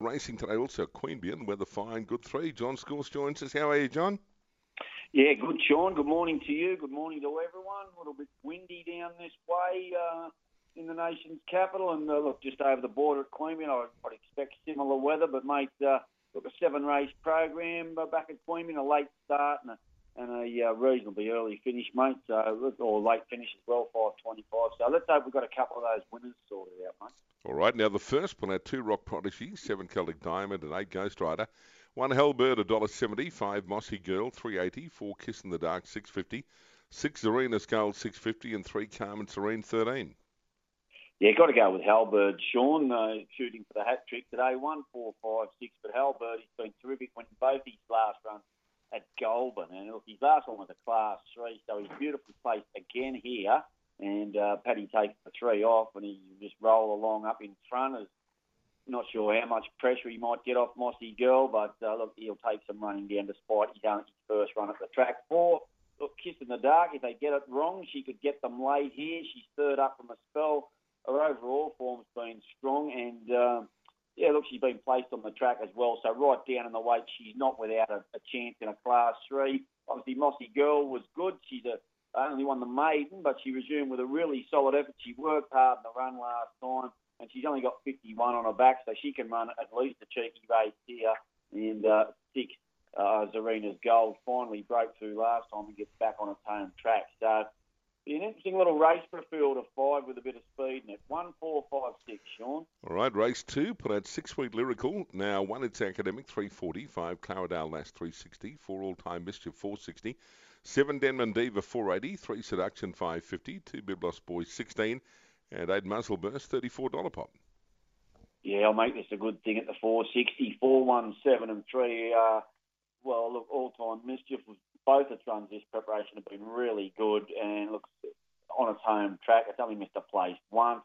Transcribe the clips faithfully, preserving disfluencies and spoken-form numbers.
racing today also at Queanbeyan, weather fine, good three. John Schools joins us. How are you, John? Yeah, good, Sean. Good morning to you. Good morning to everyone. A little bit windy down this way uh, in the nation's capital. And uh, look, just over the border at Queanbeyan, I would expect similar weather. But, mate, uh, look, a seven-race program uh, back at Queanbeyan, a late start and a, and a uh, reasonably early finish, mate, so, or late finish as well, five twenty-five. So let's hope we've got a couple of those winners sorted out, mate. All right, now the first one had two Rock Prodigy, seven Celtic Diamond and eight Ghost Rider. One Hellbird, one dollar seventy, five Mossy Girl, three eighty, four Kiss in the Dark, six fifty, six Serena's Gold, six fifty, and three Carmen Serene, thirteen. Yeah, got to go with Hellbird, Sean, uh, shooting for the hat trick today, one, four, five, six. But Hellbird, he's been terrific winning both his last runs at Goulburn. And look, his last one was a class three, so he's beautifully placed again here. And uh, Paddy takes the three off, and he just roll along up in front. As not sure how much pressure he might get off Mossy Girl, but uh, look, he'll take some running down despite his only his first run at the track. Four, look, Kiss in the Dark. If they get it wrong, she could get them late here. She's third up from a spell. Her overall form's been strong, and uh, yeah, look, she's been placed on the track as well. So right down in the weight, she's not without a, a chance in a class three. Obviously, Mossy Girl was good. She's a only won the maiden, but she resumed with a really solid effort. She worked hard in the run last time, and she's only got fifty-one on her back, so she can run at least a cheeky race here. And uh, six, uh, Serena's Gold finally broke through last time and gets back on its home track. So be an interesting little race for a field of five with a bit of speed in it. One, four, five, six, Sean. All right, race two, put out six Sweet Lyrical. Now one, It's Academic, three forty, five Claradale Lass, three sixty, four All Time Mischief, four sixty. Seven Denman Diva, four eighty. Three Seduction, five fifty. Two Biblos Boys, sixteen. And eight Muzzle Burst, thirty-four dollars pop. Yeah, I'll make this a good thing at the four sixty. Four, one, seven, and three. Uh, well, look, all-time Mischief. Both its runs this preparation have been really good. And look, on its home track, it's only missed a place once.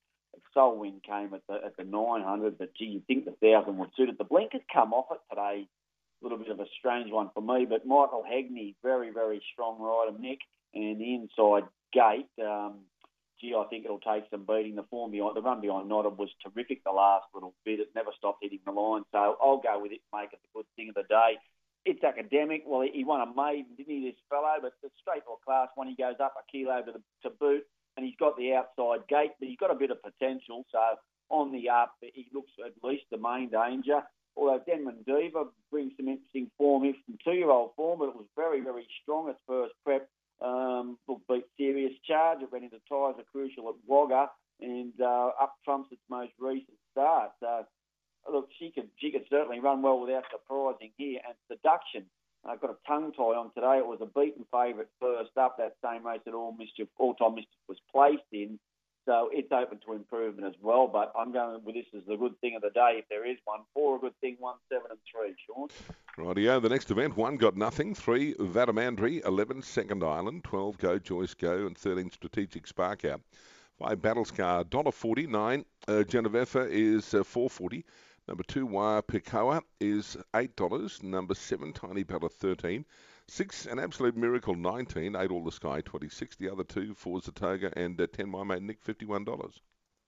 Soul Wind came at the at the nine hundred, but gee, you'd think the one thousand would suit it. The blinkers come off it today. A little bit of a strange one for me, but Michael Hagney, very, very strong rider, Nick, and the inside gate, um, gee, I think it'll take some beating. The form behind, the run behind Nottingham was terrific the last little bit. It never stopped hitting the line, so I'll go with it, make it the good thing of the day. It's Academic. Well, he won a maiden, didn't he, this fellow? But the straight or class one, he goes up a kilo to, the, to boot, and he's got the outside gate, but he's got a bit of potential, so on the up, he looks at least the main danger. Although Denman Diva brings some interesting form here from two-year-old form, but it was very, very strong its first prep. Um, beat Serious Charge. It ran into Tyres Are Crucial at Wagga, and uh, up trumps its most recent start. So, look, she could she could certainly run well without surprising here. And Seduction, I've got a tongue tie on today. It was a beaten favourite first up. That same race that all mischief, all-time Mischief was placed in. So it's open to improvement as well, but I'm going with this as the good thing of the day if there is one. Four a good thing, one, seven and three, Sean. Rightio, the next event, one Got Nothing, three Vadamandry, eleven Second Island, twelve Go Joyce Go, and thirteen Strategic Spark Out. Five Battle Scar, one dollar forty, nine uh, Genevieve is uh, four forty. Number two, Wire Picoa is eight dollars. Number seven, Tiny Bella, thirteen. Six, An Absolute Miracle, nineteen. Eight, All the Sky, twenty-six. The other two, four, Zatoga, and uh, ten, My Mate Nick, fifty-one dollars.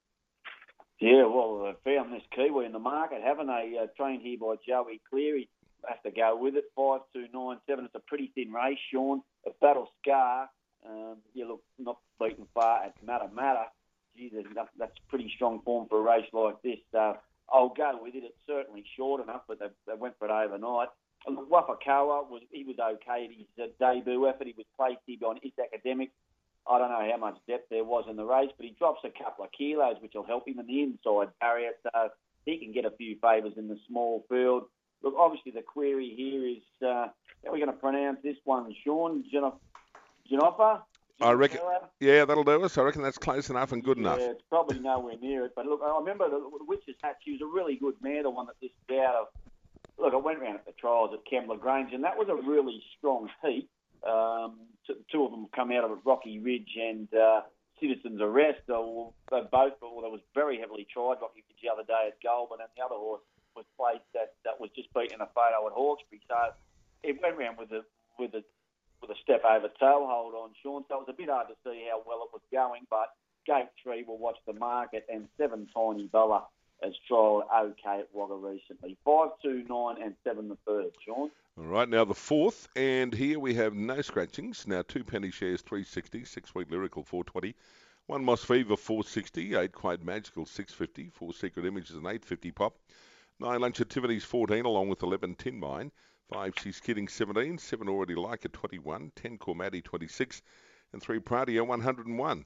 Yeah, well, they've found this Kiwi in the market, haven't they? Uh, trained here by Joey Cleary. Has to go with it. Five, two, nine, seven. It's a pretty thin race, Sean. A Battle Scar. Um, you look not beaten far at Matter Matter. Gee, enough, that's pretty strong form for a race like this. Uh, I'll go with it. It's certainly short enough, but they, they went for it overnight. Wapakawa, was he was okay at his uh, debut effort. He was placed here on It's Academic. I don't know how much depth there was in the race, but he drops a couple of kilos, which will help him in the inside barrier, so he can get a few favours in the small field. Look, obviously the query here is, uh, how are we going to pronounce this one, Sean? Genofa? I reckon, yeah, that'll do us. I reckon that's close enough and good yeah, enough. Yeah, it's probably nowhere near it. But look, I remember the, the Witch's Hat. She was a really good mare, the one that this bout of. Look, I went around at the trials at Kembla Grange, and that was a really strong heat. Um, t- two of them come out of it, Rocky Ridge and uh, Citizen's Arrest. Uh, they both, well, they was very heavily tried, Rocky Ridge the other day at Goulburn, and the other horse was placed that, that was just beaten in a photo at Hawkesbury. So it went around with a with a with a step over tail hold on, Sean. So it was a bit hard to see how well it was going, but Gate three will watch the market, and seven Tiny Bella has trialled okay at Wagga recently. Five, two, nine, and seven the third, Sean. All right, now the fourth, and here we have no scratchings. Now two penny shares, three sixty, six Sweet Lyrical, four twenty, one Moss Fever, four sixty, eight Quite Magical, six fifty, four Secret Images, and eight fifty pop. Nine Lunch Activities, fourteen, along with eleven Tin Mine. Five She's Kidding, seventeen, seven Already Like It, twenty-one, ten Cormati, twenty-six, and three Pradio, one hundred and one.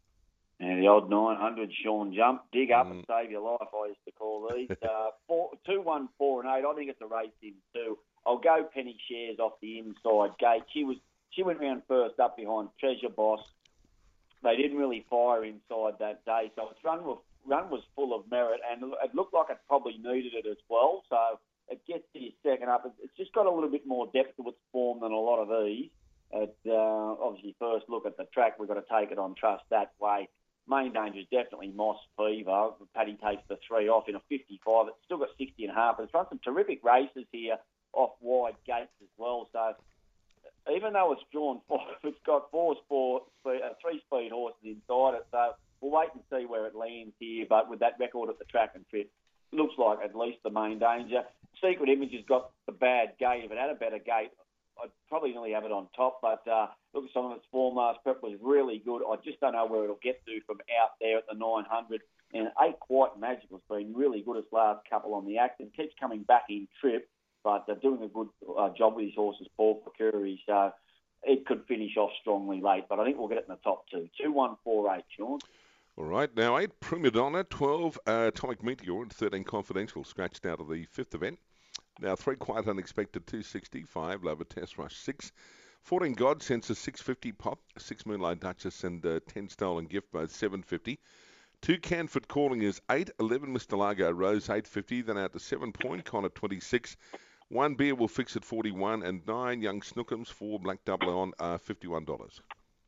And the odd nine hundred, Sean Jump. Dig up Mm. and save your life, I used to call these. uh, four, two, one, four, and eight. I think it's a race in two. I'll go Penny Shares off the inside gate. She was she went round first up behind Treasure Boss. They didn't really fire inside that day, so its run was, run was full of merit, and it looked like it probably needed it as well. So it gets to your second up. It's just got a little bit more depth to its form than a lot of these. It, uh, obviously, first look at the track, we've got to take it on trust that way. Main danger is definitely Moss Fever. Paddy takes the three off in a fifty-five. It's still got sixty and a half. It's run some terrific races here off wide gates as well. So even though it's drawn four, it's got four sport, uh, three speed horses inside it. So we'll wait and see where it lands here. But with that record at the track and trip, looks like at least the main danger. Secret Image has got the bad gate. If it had a better gate, I'd probably nearly have it on top, but uh, look at some of its form last prep was really good. I just don't know where it'll get to from out there at the nine hundred. And eight Quite Magical's been really good its last couple on the act and keeps coming back in trip, but they're doing a good uh, job with his horses, Paul Procuri. So it could finish off strongly late, but I think we'll get it in the top two. two, one, four, eight, Sean. All right, now eight Prima Donna, twelve uh, Atomic Meteor, and thirteen Confidential, scratched out of the fifth event. Now three Quite Unexpected, two sixty, five Lover Test Rush, six, fourteen God Sensor, six fifty pop, six Moonlight Duchess, and uh, ten Stolen Gift, both seven fifty. two Canford Calling is eight, eleven Mister Largo Rose, eight fifty, then out to seven Point Con at twenty-six, one Beer Will Fix at forty-one, and nine Young Snookums, four Black Double on uh, fifty-one dollars.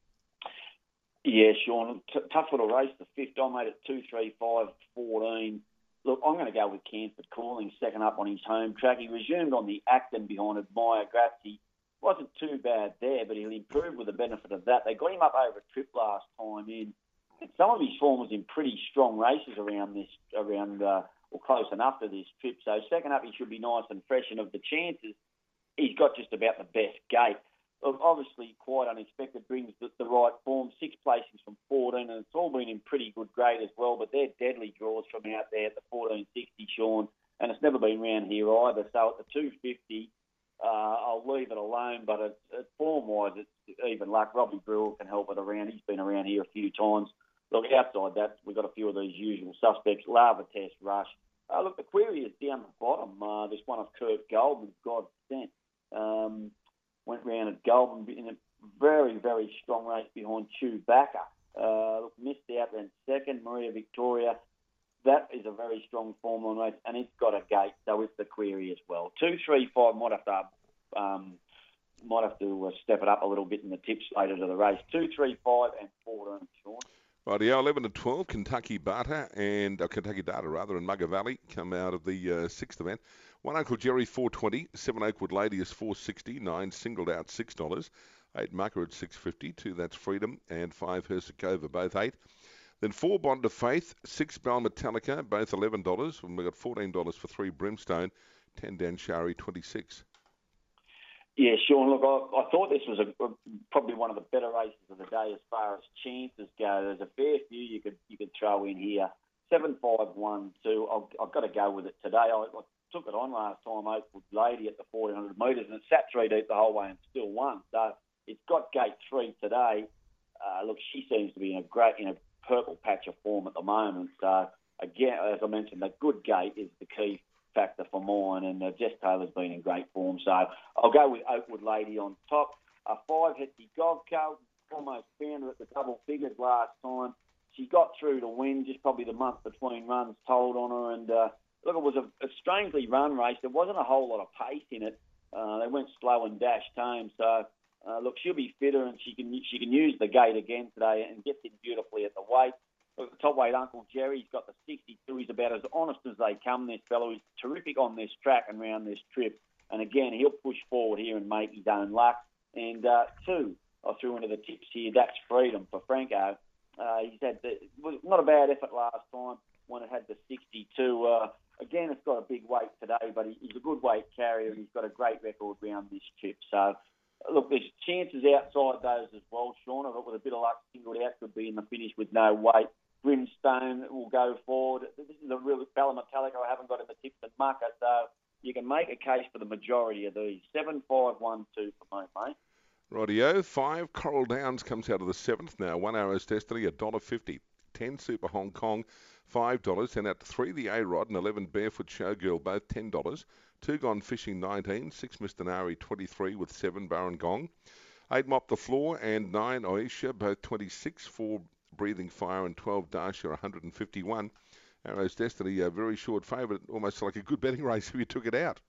Yeah, Sean, t- tough little race, the fifth. I made it two, three, five, fourteen. Look, I'm going to go with Canford Calling, second up on his home track. He resumed on the Acton behind Admire Grazzi. Wasn't too bad there, but he'll improve with the benefit of that. They got him up over a trip last time in. And some of his form was in pretty strong races around this, around uh, or close enough to this trip. So second up, he should be nice and fresh. And of the chances, he's got just about the best gate. Look, obviously, Quite Unexpected brings the, the right form. Six placings from fourteen, and it's all been in pretty good grade as well. But they're deadly draws from out there at the fourteen sixty, Sean, and it's never been round here either. So at the two fifty, uh, I'll leave it alone. But it, it, form-wise, it's even luck. Robbie Brewer can help it around. He's been around here a few times. Look, outside that, we've got a few of these usual suspects. Lava Test Rush. Uh, look, the query is down the bottom. Uh, this one of Kurt Goldman's God Sent. Um, went round at Goldman in a very, very strong race behind Chewbacca. Uh, missed out then second, Maria Victoria. That is a very strong form on race, and it's got a gate, so it's the query as well. Two, three, five might have to um, might have to uh, step it up a little bit in the tips later to the race. Two, three, five, and fourteen, Sean. Right, yeah, eleven to twelve, Kentucky Barter and uh, Kentucky Data rather, and Mugger Valley come out of the uh, sixth event. One Uncle Jerry four twenty, seven Oakwood Lady is four sixty, nine singled out six dollars, eight Mucker at six fifty, two That's Freedom, and five Hersakova, both eight. Then four Bond of Faith, six Bell Metallica, both eleven dollars, and we've got fourteen dollars for three Brimstone, ten Dan Shari, twenty-six. Yeah, Sean, look, I, I thought this was a, a, probably one of the better races of the day as far as chances go. There's a fair few you could you could throw in here. seven, five, one, two. I've, I've got to go with it today. I, I took it on last time, Oakwood Lady at the fourteen hundred metres, and it sat three deep the whole way and still won. So it's got gate three today. Uh, look, she seems to be in a great, in a purple patch of form at the moment. So again, as I mentioned, that good gate is the key factor for mine, and uh, Jess Taylor's been in great form. So I'll go with Oakwood Lady on top. A five Hetsy Govco, almost found her at the double figures last time. She got through to win, just probably the month between runs told on her, and uh, look, it was a, a strangely run race. There wasn't a whole lot of pace in it. Uh, they went slow and dashed home. So, uh, look, she'll be fitter, and she can she can use the gate again today and gets in beautifully at the weight. Look, the top weight, Uncle Jerry's got the sixty-two. He's about as honest as they come, this fellow. He's terrific on this track and round this trip. And, again, he'll push forward here and make his own luck. And, uh, two, I threw into the tips here. That's Freedom for Franco. Uh, he's had the, was not a bad effort last time. when it had the sixty-two. Uh, again, it's got a big weight today, but he, he's a good weight carrier and he's got a great record round this trip. So, look, there's chances outside those as well, Sean. I thought with a bit of luck, singled out could be in the finish with no weight. Brimstone will go forward. This is a real Bella Metallica I haven't got in the tips and mucker, so you can make a case for the majority of these. seven, five, one, two for me, mate. Rightio. Five, Coral Downs comes out of the seventh now. One Arrow's Destiny, one dollar fifty. Ten, Super Hong Kong, five dollars. Then out to three, the A-Rod, and eleven, Barefoot Showgirl, both ten dollars. Two, Gone Fishing, nineteen. Six, Mister Nari, twenty-three, with seven, Baron Gong. Eight, Mop the Floor, and nine, Aisha, both twenty-six. Four, Breathing Fire, and twelve, Darsha, one hundred fifty-one. Arrow's Destiny, a very short favourite, almost like a good betting race if you took it out.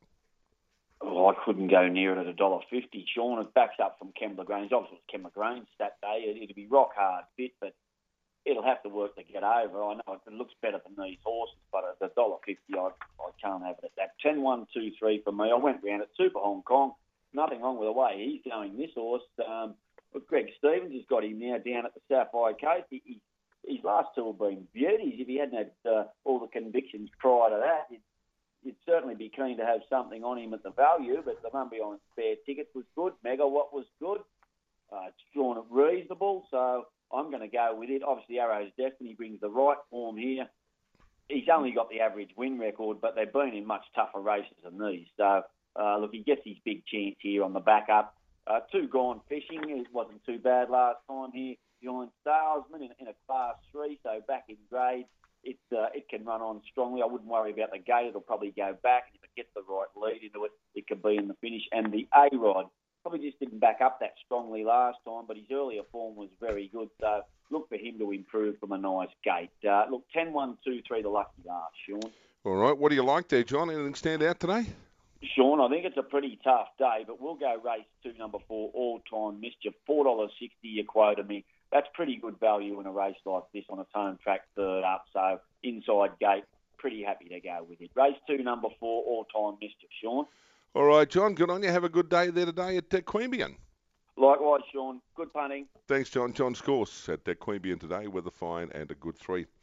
Oh, I couldn't go near it at one dollar fifty, Sean. It backs up from Kembla Grange. Obviously, it was Kembla Grange that day. It, it'd be rock hard fit, but it'll have to work to get over. I know it looks better than these horses, but at one dollar fifty, I, I can't have it at that. ten, one, two, three for me. I went round at Super Hong Kong. Nothing wrong with the way he's going, this horse. Um, but Greg Stevens has got him now down at the Sapphire Coast. He, he, his last two have been beauties. If he hadn't had uh, all the convictions prior to that, he'd, you'd certainly be keen to have something on him at the value, but the one behind Spare Tickets was good. Megawatt was good. Uh, it's drawn it reasonable, so I'm going to go with it. Obviously, Arrow's Destiny brings the right form here. He's only got the average win record, but they've been in much tougher races than these. So, uh, look, he gets his big chance here on the back up. Uh, two Gone Fishing. It wasn't too bad last time here behind Salesman in, in a class three, so back in grade. It, uh, it can run on strongly. I wouldn't worry about the gate. It'll probably go back. And if it gets the right lead into it, it can be in the finish. And the A-Rod probably just didn't back up that strongly last time, but his earlier form was very good. So look for him to improve from a nice gate. Uh, look, ten, one, two, three, the lucky last, Sean. All right. What do you like there, John? Anything stand out today? Sean, I think it's a pretty tough day, but we'll go race two, number four, All Time Mischief. four dollars sixty you quoted me. That's pretty good value in a race like this on a home track third up. So inside gate, pretty happy to go with it. Race two, number four, All Time Mischief, Sean. All right, John, good on you. Have a good day there today at uh, Queanbeyan. Likewise, Sean. Good punting. Thanks, John. John Scourse at uh, Queanbeyan today with a fine and a good three.